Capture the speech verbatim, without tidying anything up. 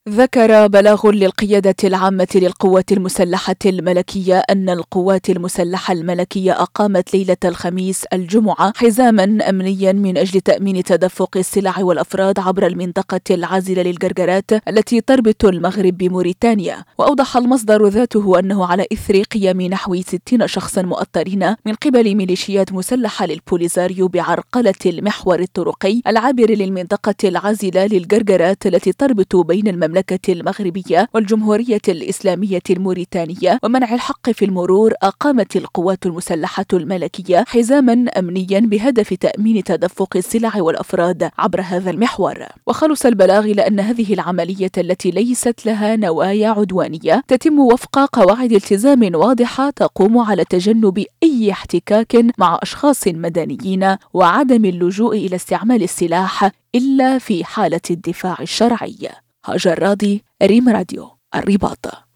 ذكر بلاغ للقيادة العامة للقوات المسلحة الملكية أن القوات المسلحة الملكية أقامت ليلة الخميس الجمعة حزاما أمنيا من أجل تأمين تدفق السلع والأفراد عبر المنطقة العازلة للجرجرات التي تربط المغرب بموريتانيا. وأوضح المصدر ذاته أنه على إثر قيام نحو ستين شخصا مؤطرين من قبل ميليشيات مسلحة للبوليزاريو بعرقلة المحور الطرقي العابر للمنطقة العازلة للجرجرات التي تربط بين المملكة المملكة المغربية والجمهورية الإسلامية الموريتانية ومنع الحق في المرور، أقامت القوات المسلحة الملكية حزاما أمنيا بهدف تأمين تدفق السلع والأفراد عبر هذا المحور. وخلص البلاغ إلى أن هذه العملية التي ليست لها نوايا عدوانية تتم وفق قواعد التزام واضحة تقوم على تجنب أي احتكاك مع أشخاص مدنيين وعدم اللجوء إلى استعمال السلاح إلا في حالة الدفاع الشرعي. هاجر راضي، ريم راديو، الرباط.